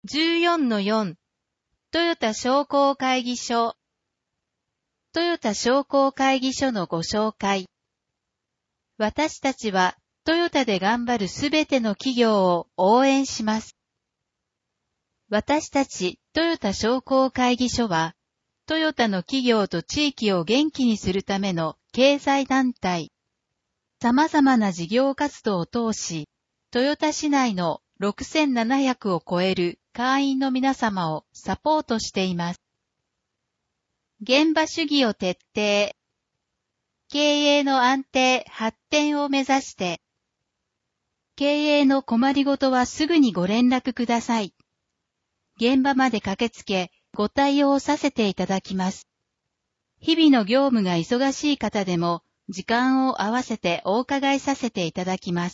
14-4 トヨタ商工会議所トヨタ商工会議所のご紹介。私たちはトヨタで頑張るすべての企業を応援します。私たちトヨタ商工会議所は、トヨタの企業と地域を元気にするための経済団体。様々な事業活動を通し、トヨタ市内の6700を超える会員の皆様をサポートしています。現場主義を徹底。経営の安定、発展を目指して。経営の困りごとはすぐにご連絡ください。現場まで駆けつけ、ご対応させていただきます。日々の業務が忙しい方でも、時間を合わせてお伺いさせていただきます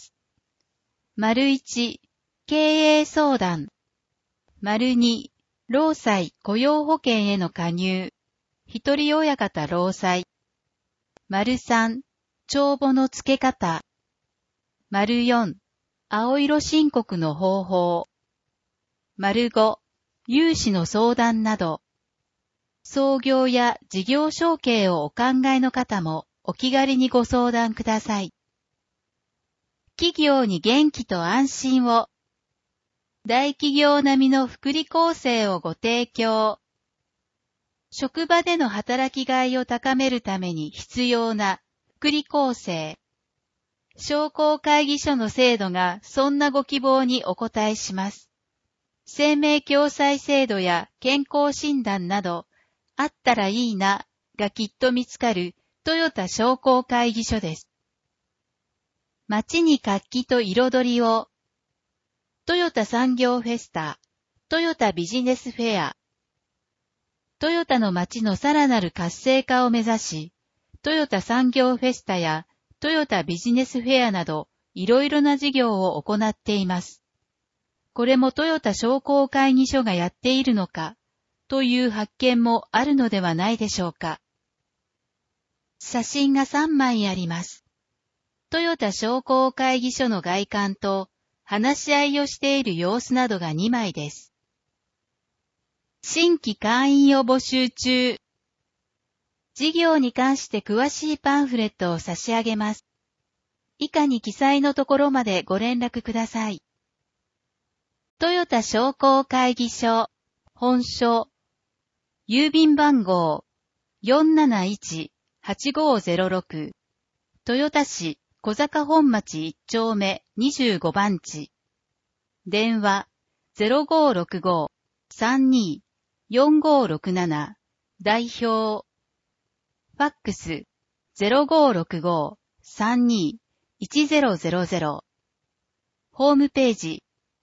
。1、経営相談。2、労災雇用保険への加入。一人親方労災。3、帳簿の付け方。4、青色申告の方法。5、融資の相談など。創業や事業承継をお考えの方もお気軽にご相談ください。企業に元気と安心を。大企業並みの福利厚生をご提供。職場での働きがいを高めるために必要な福利厚生。商工会議所の制度がそんなご希望にお応えします。生命共済制度や健康診断など、あったらいいながきっと見つかるトヨタ商工会議所です。街に活気と彩りを。トヨタ産業フェスタ、トヨタビジネスフェア。トヨタの街のさらなる活性化を目指し、トヨタ産業フェスタやトヨタビジネスフェアなど、いろいろな事業を行っています。これもトヨタ商工会議所がやっているのか、という発見もあるのではないでしょうか。写真が3枚あります。トヨタ商工会議所の外観と、話し合いをしている様子などが2枚です。新規会員を募集中。事業に関して詳しいパンフレットを差し上げます。以下に記載のところまでご連絡ください。トヨタ商工会議所、本所、郵便番号 471-8506、豊田市小坂本町1丁目25番地。電話 0565-32-4567 代表。ファックス 0565-32-1000。ホームページ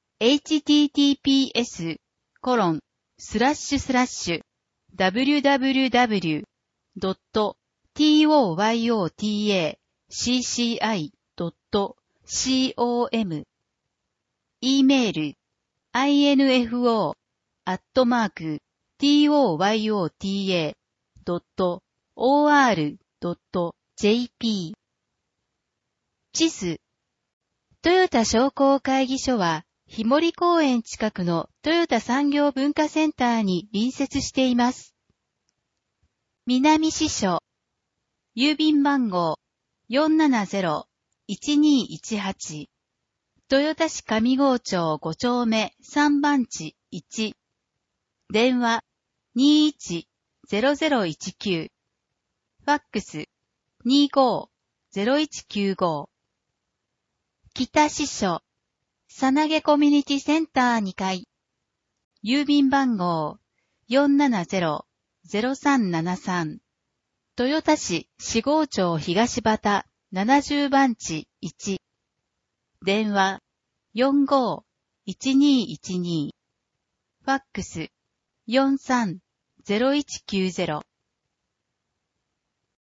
https://www.toyotacci.com。 e メール info@toyota.or.jp。 地図。トヨタ商工会議所は、日森公園近くのトヨタ産業文化センターに隣接しています。南支所。郵便番号 470-1218。豊田市上郷町5丁目3番地1。電話 21-0019。ファックス 25-0195。北支所。さなげコミュニティセンター2階。郵便番号 470-0373。豊田市四郷町東畑70番地1。電話 45-1212。ファックス 43-0190。